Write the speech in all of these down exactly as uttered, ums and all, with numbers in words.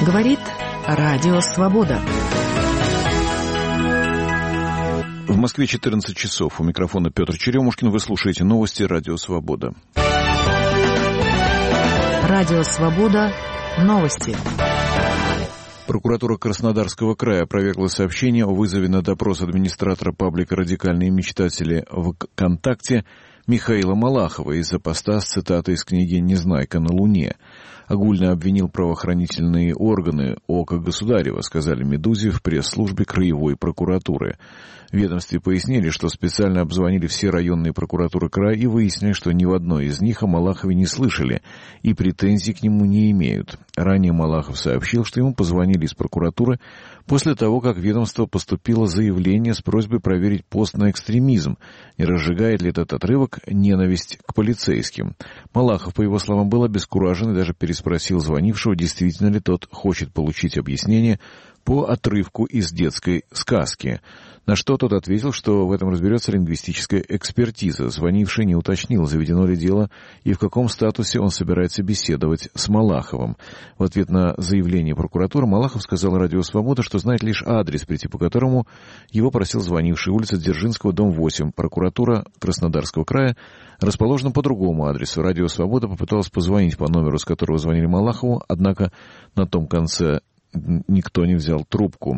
Говорит Радио Свобода. В Москве четырнадцать часов. У микрофона Петр Черемушкин. Вы слушаете новости Радио Свобода. Радио Свобода. Новости. Прокуратура Краснодарского края опровергла сообщение о вызове на допрос администратора паблика «Радикальные мечтатели» в ВКонтакте Михаила Малахова из-за поста с цитатой из книги «Незнайка на Луне». Огульно обвинил правоохранительные органы «Око Государева», сказали «Медузе» в пресс-службе Краевой прокуратуры. В ведомстве пояснили, что специально обзвонили все районные прокуратуры края и выяснили, что ни в одной из них о Малахове не слышали и претензий к нему не имеют. Ранее Малахов сообщил, что ему позвонили из прокуратуры после того, как в ведомство поступило заявление с просьбой проверить пост на экстремизм, не разжигает ли этот отрывок ненависть к полицейским. Малахов, по его словам, был обескуражен и даже переспросил звонившего, действительно ли тот хочет получить объяснение по отрывку из детской сказки. На что тот ответил, что в этом разберется лингвистическая экспертиза. Звонивший не уточнил, заведено ли дело и в каком статусе он собирается беседовать с Малаховым. В ответ на заявление прокуратуры Малахов сказал Радио Свобода, что знает лишь адрес, прийти по которому его просил звонивший, улица Дзержинского, дом восемь. Прокуратура Краснодарского края расположена по другому адресу. Радио Свобода попыталась позвонить по номеру, с которого звонили Малахову, однако на том конце никто не взял трубку.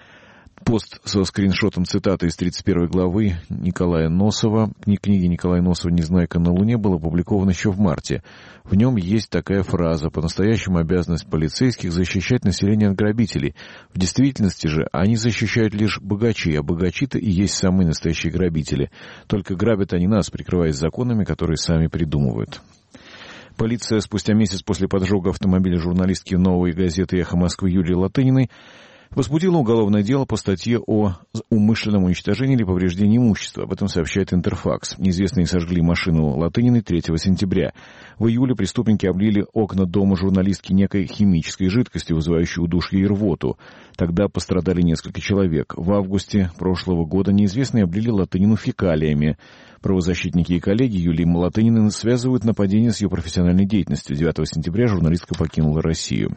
Пост со скриншотом цитаты из тридцать первой главы Николая Носова, книги Николая Носова «Незнайка на Луне» был опубликован еще в марте. В нем есть такая фраза: «По-настоящему обязанность полицейских защищать население от грабителей. В действительности же они защищают лишь богачей, а богачи-то и есть самые настоящие грабители. Только грабят они нас, прикрываясь законами, которые сами придумывают». Полиция спустя месяц после поджога автомобиля журналистки «Новой газеты «Эхо Москвы» Юлии Латыниной возбудила уголовное дело по статье о умышленном уничтожении или повреждении имущества. Об этом сообщает Интерфакс. Неизвестные сожгли машину Латыниной третьего сентября. В июле преступники облили окна дома журналистки некой химической жидкостью, вызывающей удушье и рвоту. Тогда пострадали несколько человек. В августе прошлого года неизвестные облили Латынину фекалиями. Правозащитники и коллеги Юлии Латыниной связывают нападение с ее профессиональной деятельностью. девятого сентября журналистка покинула Россию.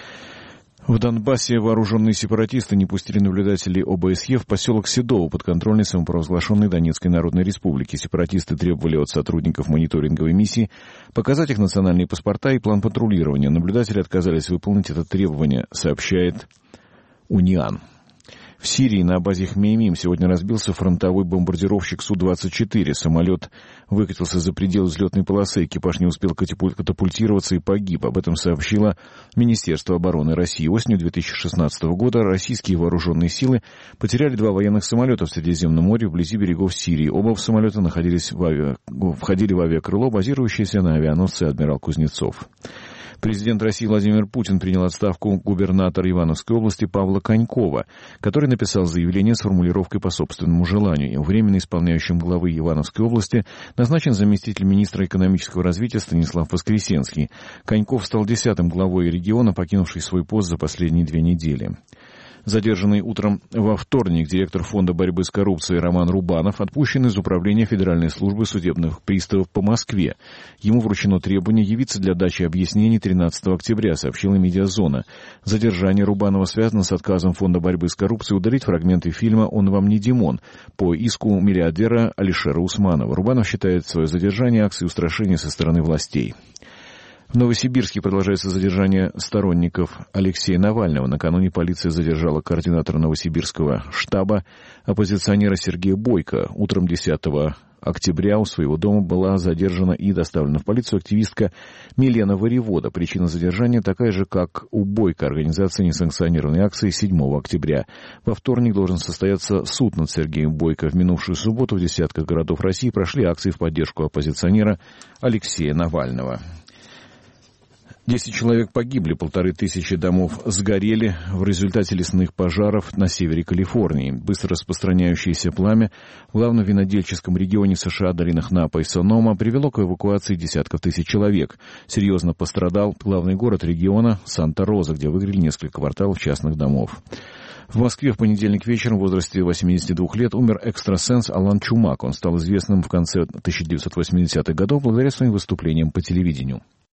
В Донбассе вооруженные сепаратисты не пустили наблюдателей О Бэ Эс Е в поселок Седово, подконтрольный самопровозглашенной Донецкой Народной Республики. Сепаратисты требовали от сотрудников мониторинговой миссии показать их национальные паспорта и план патрулирования. Наблюдатели отказались выполнить это требование, сообщает Униан. В Сирии на базе Хмеймим сегодня разбился фронтовой бомбардировщик Су двадцать четыре. Самолет выкатился за пределы взлетной полосы. Экипаж не успел катапультироваться и погиб. Об этом сообщило Министерство обороны России. Осенью две тысячи шестнадцатого года российские вооруженные силы потеряли два военных самолета в Средиземном море вблизи берегов Сирии. Оба самолета находились в ави... входили в авиакрыло, базирующееся на авианосце «Адмирал Кузнецов». Президент России Владимир Путин принял отставку губернатора Ивановской области Павла Конькова, который написал заявление с формулировкой «по собственному желанию». Временно исполняющим главы Ивановской области назначен заместитель министра экономического развития Станислав Воскресенский. Коньков стал десятым главой региона, покинувший свой пост за последние две недели. Задержанный утром во вторник директор Фонда борьбы с коррупцией Роман Рубанов отпущен из Управления Федеральной службы судебных приставов по Москве. Ему вручено требование явиться для дачи объяснений тринадцатого октября, сообщила «Медиазона». Задержание Рубанова связано с отказом Фонда борьбы с коррупцией удалить фрагменты фильма «Он вам не Димон» по иску миллиардера Алишера Усманова. Рубанов считает свое задержание акцией устрашения со стороны властей. В Новосибирске продолжается задержание сторонников Алексея Навального. Накануне полиция задержала координатора новосибирского штаба оппозиционера Сергея Бойко. Утром десятого октября у своего дома была задержана и доставлена в полицию активистка Милена Варивода. Причина задержания такая же, как у Бойко, организации несанкционированной акции седьмого октября. Во вторник должен состояться суд над Сергеем Бойко. В минувшую субботу в десятках городов России прошли акции в поддержку оппозиционера Алексея Навального. Десять человек погибли, полторы тысячи домов сгорели в результате лесных пожаров на севере Калифорнии. Быстро распространяющееся пламя в главном винодельческом регионе США, долинах Напа и Сонома, привело к эвакуации десятков тысяч человек. Серьезно пострадал главный город региона Санта-Роза, где выгорели несколько кварталов частных домов. В Москве в понедельник вечером в возрасте восьмидесяти двух лет умер экстрасенс Алан Чумак. Он стал известным в конце тысяча девятьсот восьмидесятых годов благодаря своим выступлениям по телевидению.